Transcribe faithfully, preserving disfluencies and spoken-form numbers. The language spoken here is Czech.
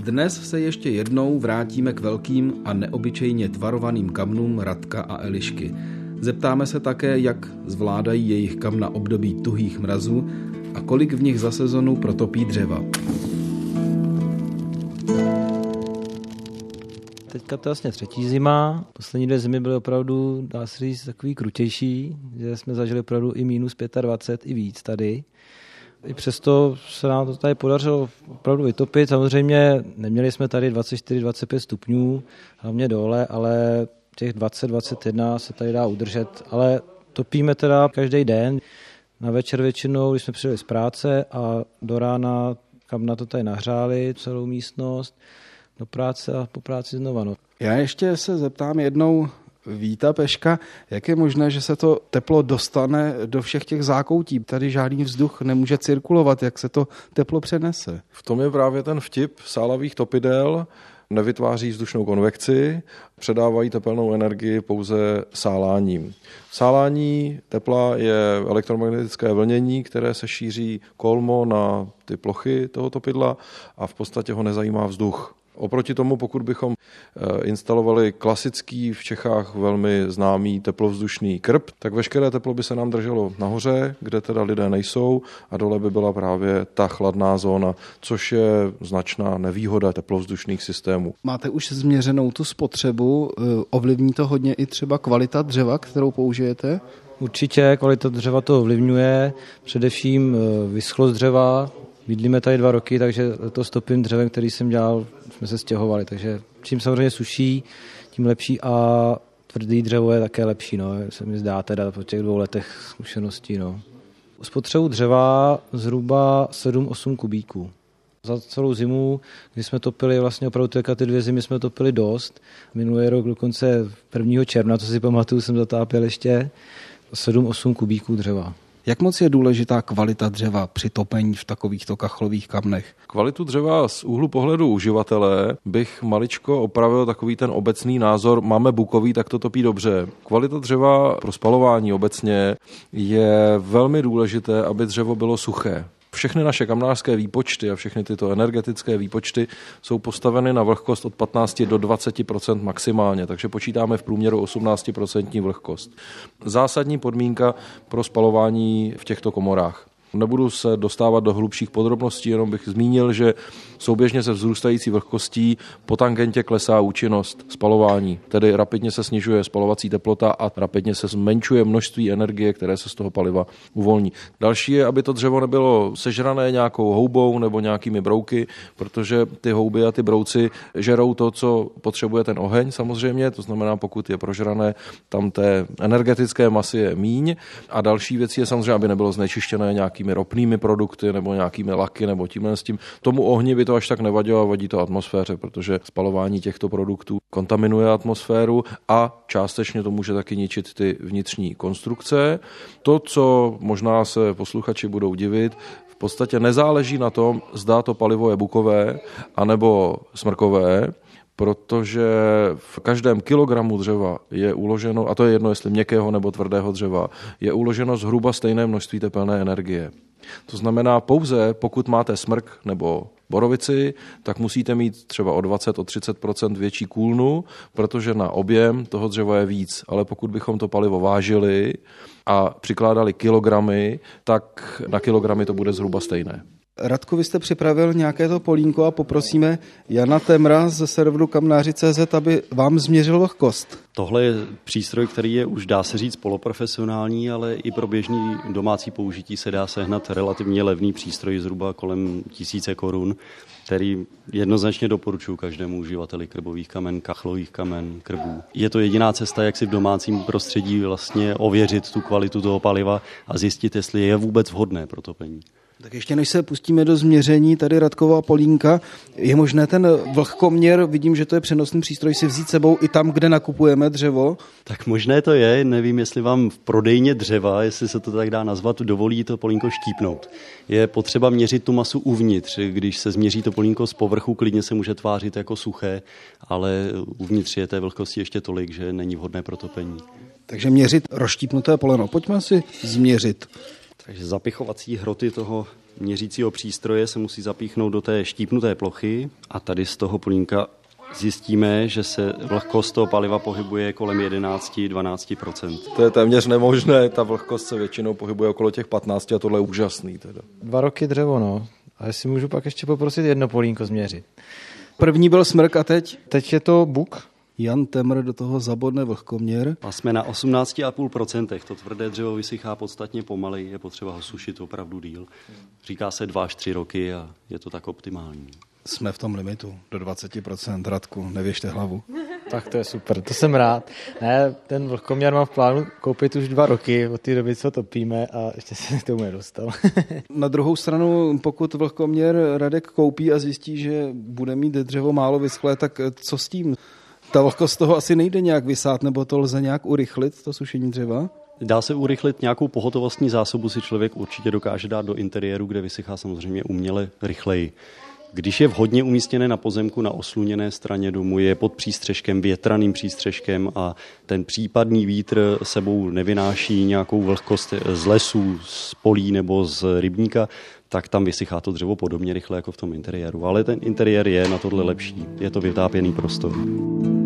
Dnes se ještě jednou vrátíme k velkým a neobyčejně tvarovaným kamnům Radka a Elišky. Zeptáme se také, jak zvládají jejich kamna období tuhých mrazů a kolik v nich za sezonu protopí dřeva. Teďka to je vlastně třetí zima. Poslední dvě zimy byly opravdu, dá se říct, takový krutější, že jsme zažili opravdu i minus dvacet pět i víc tady. I přesto se nám to tady podařilo opravdu vytopit. Samozřejmě neměli jsme tady dvacet čtyři dvacet pět stupňů, hlavně dole, ale těch dvacet dvacet jedna se tady dá udržet. Ale topíme teda každý den. Na večer většinou, když jsme přijeli z práce a do rána kamna to tady nahřáli, celou místnost, do práce a po práci znova. No. Já ještě se zeptám jednou Víta Peška, jak je možné, že se to teplo dostane do všech těch zákoutí. Tady žádný vzduch nemůže cirkulovat, jak se to teplo přenese. V tom je právě ten vtip sálavých topidel. Nevytváří vzdušnou konvekci, předávají tepelnou energii pouze sáláním. Sálání tepla je elektromagnetické vlnění, které se šíří kolmo na ty plochy toho topidla a v podstatě ho nezajímá vzduch. Oproti tomu, pokud bychom instalovali klasický v Čechách velmi známý teplovzdušný krb, tak veškeré teplo by se nám drželo nahoře, kde teda lidé nejsou, a dole by byla právě ta chladná zóna, což je značná nevýhoda teplovzdušných systémů. Máte už změřenou tu spotřebu, ovlivní to hodně i třeba kvalita dřeva, kterou použijete? Určitě kvalita dřeva to ovlivňuje, především vyschlost dřeva. Bydlíme tady dva roky, takže to stopím dřevem, který jsem dělal, jsme se stěhovali, takže čím samozřejmě suší, tím lepší a tvrdý dřevo je také lepší, no, se mi zdá teda po těch dvou letech zkušeností. No. Spotřebu dřeva zhruba sedm osm kubíků. Za celou zimu, kdy jsme topili, vlastně opravdu ty dvě zimy jsme topili dost. Minulý rok dokonce prvního června, co si pamatuju, jsem zatápěl ještě sedm osm kubíků dřeva. Jak moc je důležitá kvalita dřeva při topení v takovýchto kachlových kamnech? Kvalitu dřeva z úhlu pohledu uživatele bych maličko opravil takový ten obecný názor, máme bukový, tak to topí dobře. Kvalita dřeva pro spalování obecně je velmi důležité, aby dřevo bylo suché. Všechny naše kamnářské výpočty a všechny tyto energetické výpočty jsou postaveny na vlhkost od patnáct do dvacet procent maximálně, takže počítáme v průměru osmnáct procent vlhkost. Zásadní podmínka pro spalování v těchto komorách. Nebudu se dostávat do hlubších podrobností, jenom bych zmínil, že souběžně se vzrůstající vlhkostí po tangentě klesá účinnost spalování, tedy rapidně se snižuje spalovací teplota a rapidně se zmenšuje množství energie, které se z toho paliva uvolní. Další je, aby to dřevo nebylo sežrané nějakou houbou nebo nějakými brouky, protože ty houby a ty brouci žerou to, co potřebuje ten oheň samozřejmě, to znamená, pokud je prožrané, tam té energetické masy je míň. A další věc je samozřejmě, aby nebylo znečištěné nějakými ropnými produkty nebo nějakými laky nebo tímhle s tím. Tomu ohni by to až tak nevadilo a vadí to atmosféře, protože spalování těchto produktů kontaminuje atmosféru a částečně to může taky ničit ty vnitřní konstrukce. To, co možná se posluchači budou divit, v podstatě nezáleží na tom, zda to palivo je bukové anebo smrkové, protože v každém kilogramu dřeva je uloženo, a to je jedno, jestli měkkého nebo tvrdého dřeva, je uloženo zhruba stejné množství tepelné energie. To znamená, pouze pokud máte smrk nebo borovici, tak musíte mít třeba o dvacet, o třicet procent větší kůlnu, protože na objem toho dřeva je víc. Ale pokud bychom to palivo vážili a přikládali kilogramy, tak na kilogramy to bude zhruba stejné. Radku, vy jste připravil nějaké to polínko a poprosíme Jana Temra ze serveru kamnáři tečka cé zet, aby vám změřil vlhkost. Tohle je přístroj, který je už, dá se říct, poloprofesionální, ale i pro běžný domácí použití se dá sehnat relativně levný přístroj, zhruba kolem tisíce korun, který jednoznačně doporučuji každému uživateli krbových kamen, kachlových kamen, krbů. Je to jediná cesta, jak si v domácím prostředí vlastně ověřit tu kvalitu toho paliva a zjistit, jestli je vůbec vhodné pro topení. Tak ještě než se pustíme do změření tady Radkova polínka, je možné ten vlhkoměr, vidím, že to je přenosný přístroj, si vzít sebou i tam, kde nakupujeme dřevo? Tak možné to je, nevím, jestli vám v prodejně dřeva, jestli se to tak dá nazvat, dovolí to polínko štípnout. Je potřeba měřit tu masu uvnitř, když se změří to polínko z povrchu, klidně se může tvářit jako suché, ale uvnitř je té vlhkosti ještě tolik, že není vhodné pro topení. Takže měřit rozštípnuté poleno, pojďme si změřit. Takže zapichovací hroty toho měřícího přístroje se musí zapíchnout do té štípnuté plochy a tady z toho polínka zjistíme, že se vlhkost toho paliva pohybuje kolem jedenáct až dvanáct procent. To je téměř nemožné, ta vlhkost se většinou pohybuje okolo těch patnáct a tohle je úžasný. Teda. Dva roky dřevo, no. A jestli můžu pak ještě poprosit jedno polínko změřit. První byl smrk a teď? Teď je to buk. Jan Temr do toho zabodne vlhkoměr. A jsme na osmnáct celá pět procenta. To tvrdé dřevo vysychá podstatně pomaleji, je potřeba ho sušit opravdu díl. Říká se dva až tři roky a je to tak optimální. Jsme v tom limitu, do dvacet procent, Radku, nevěžte hlavu. Tak to je super, to jsem rád. Ne, ten vlhkoměr mám v plánu koupit už dva roky, od té doby, co topíme a ještě se k tomu nedostal. Na druhou stranu, pokud vlhkoměr Radek koupí a zjistí, že bude mít dřevo málo vyschlé, tak co s tím? Ta vlhkost toho asi nejde nějak vysát, nebo to lze nějak urychlit, to sušení dřeva? Dá se urychlit, nějakou pohotovostní zásobu si člověk určitě dokáže dát do interiéru, kde vysychá samozřejmě uměle rychleji. Když je vhodně umístěné na pozemku na osluněné straně domu, je pod přístřeškem, větraným přístřeškem a ten případný vítr sebou nevynáší nějakou vlhkost z lesů, z polí nebo z rybníka, tak tam vysychá to dřevo podobně rychle jako v tom interiéru. Ale ten interiér je na tohle lepší. Je to vytápěný prostor.